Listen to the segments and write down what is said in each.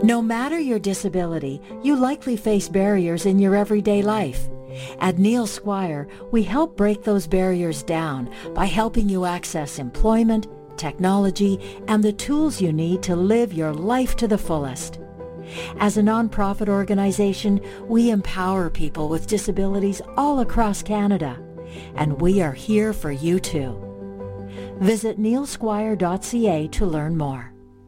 No matter your disability, you likely face barriers in your everyday life. At Neil Squire, we help break those barriers down by helping you access employment, technology, and the tools you need to live your life to the fullest. As a nonprofit organization, we empower people with disabilities all across Canada, and we are here for you too. Visit neilsquire.ca to learn more.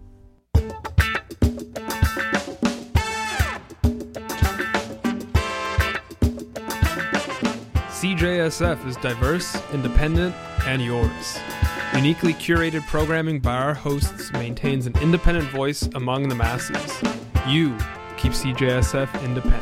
CJSF is diverse, independent, and yours. Uniquely curated programming by our hosts maintains an independent voice among the masses. You keep CJSF independent.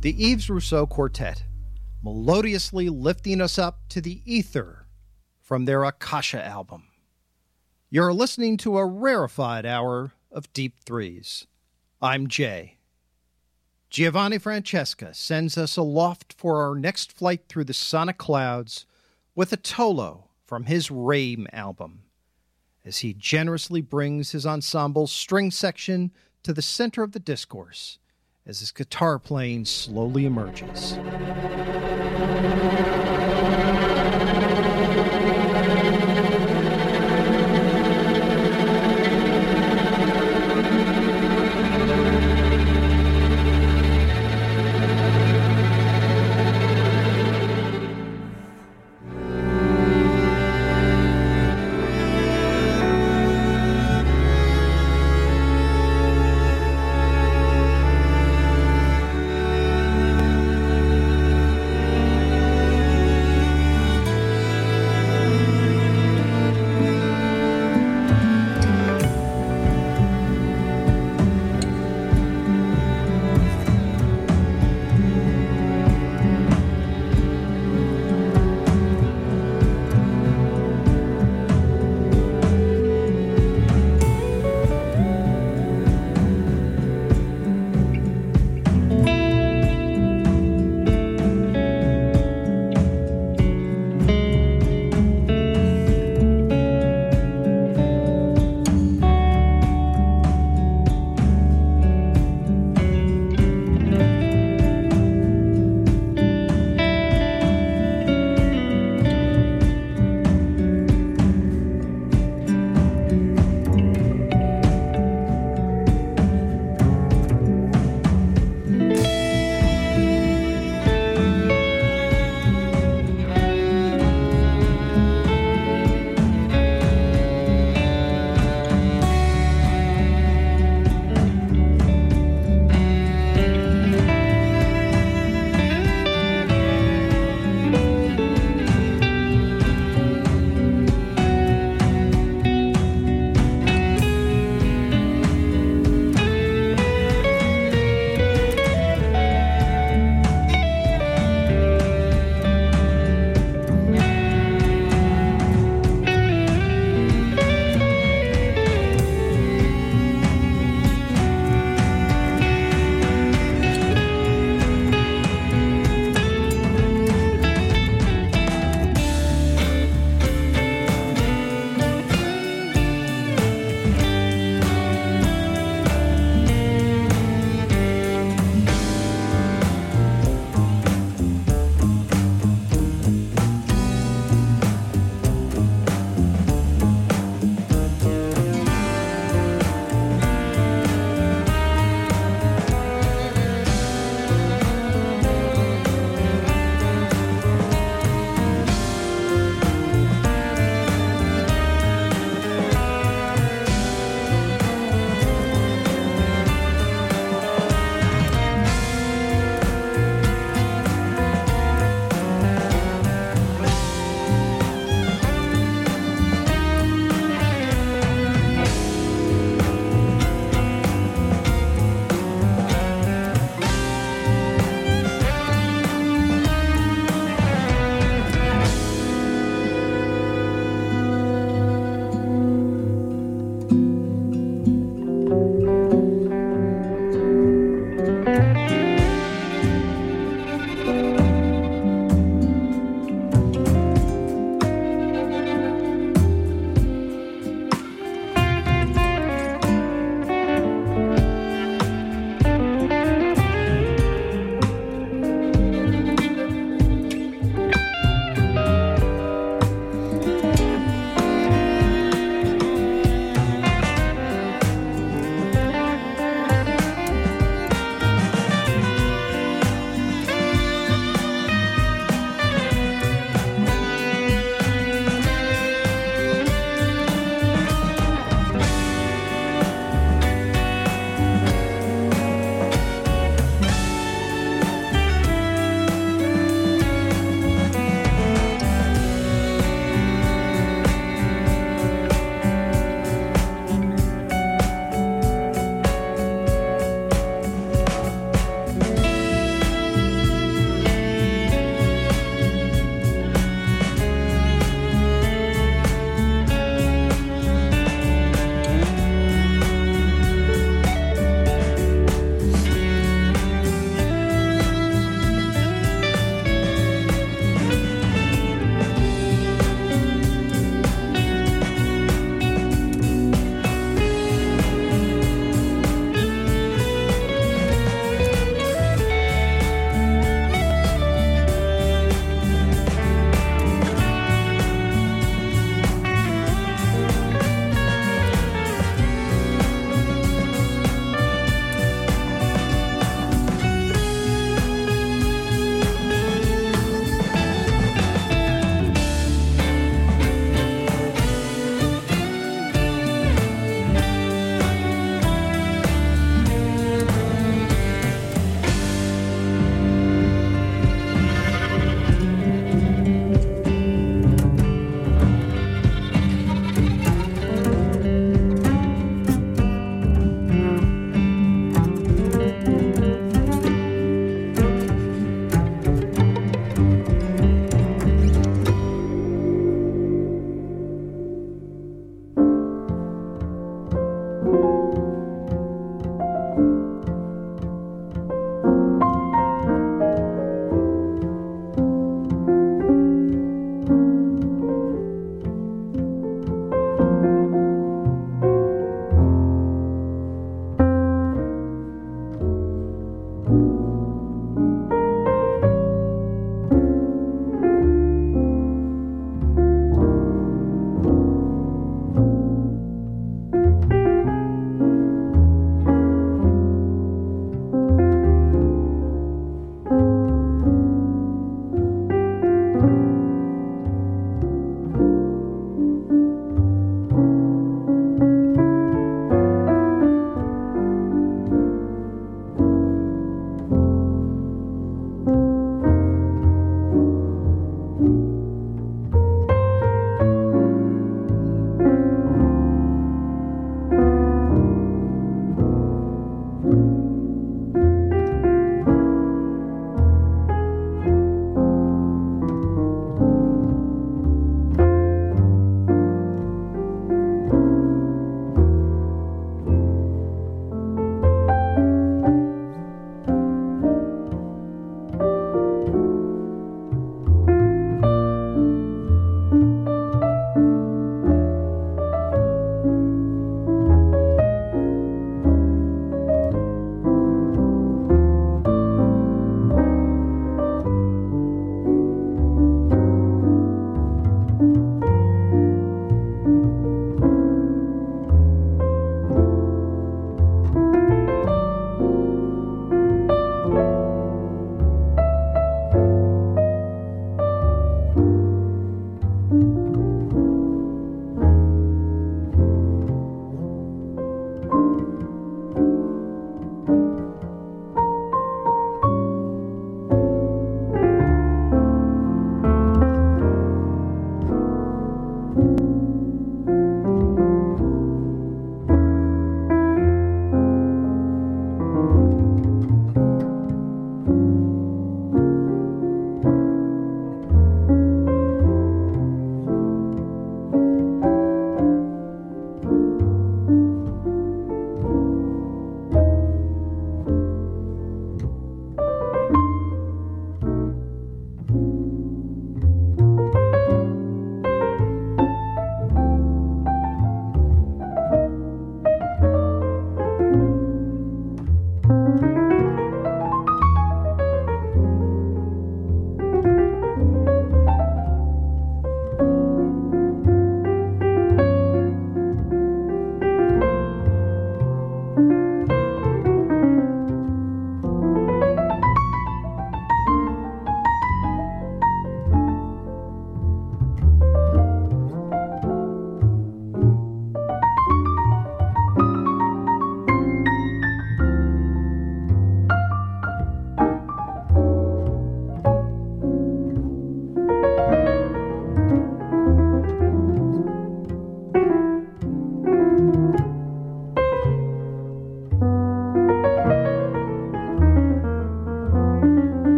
The Yves Rousseau Quartet, melodiously lifting us up to the ether from their Akasha album. You're listening to a rarefied hour of Deep Threes. I'm Jay. Giovanni Francesca sends us aloft for our next flight through the sonic clouds with a Tolo from his Rame album, as he generously brings his ensemble's string section to the center of the discourse as his guitar playing slowly emerges.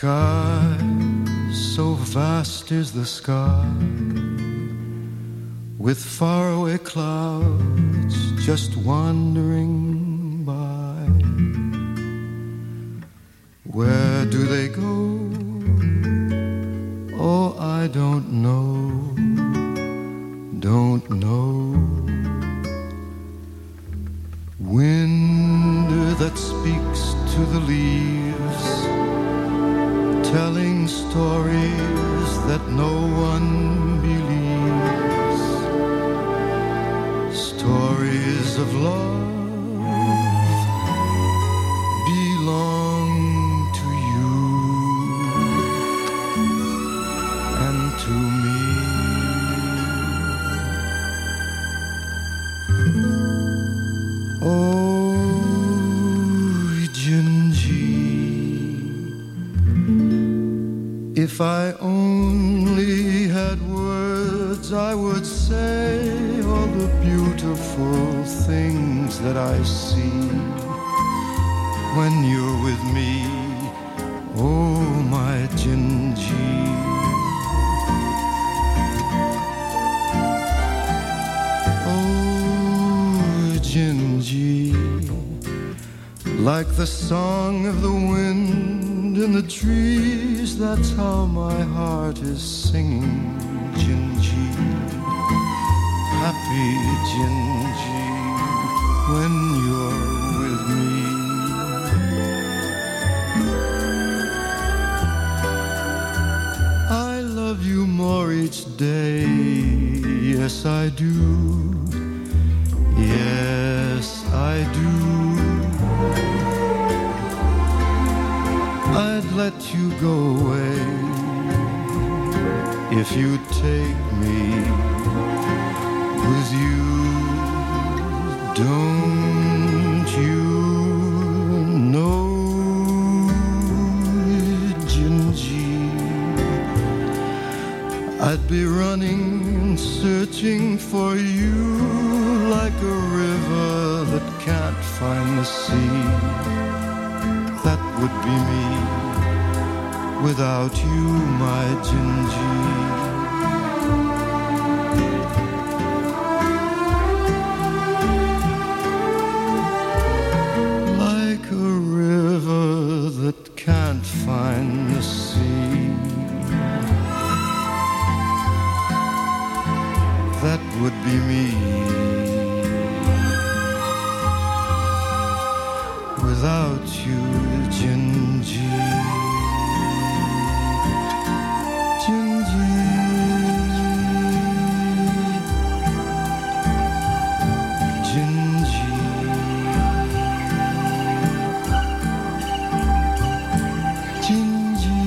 sky, so vast is the sky, with faraway clouds just wandering by. Where do they go? Oh, I don't know, don't know. Wind that speaks to the leaves, telling stories that no one believes, stories of love belong to you and to me. Oh, Gingy, if I only had words, I would say all the beautiful things that I see when you're with me. Oh, my Gingy. Oh, Gingy, like the song of the wind in the trees, that's how my heart is singing, Gingy. Happy Gingy, when you're with me. I love you more each day, yes I do, yes I do. I'd let you go away if you'd take me with you. Don't you know, Gingy, I'd be running, searching for you like a river that can't find the sea. That would be me without you, my Gingy. Like a river that can't find the sea. That would be me without you, Gingy. Gingy. Gingy. Gingy.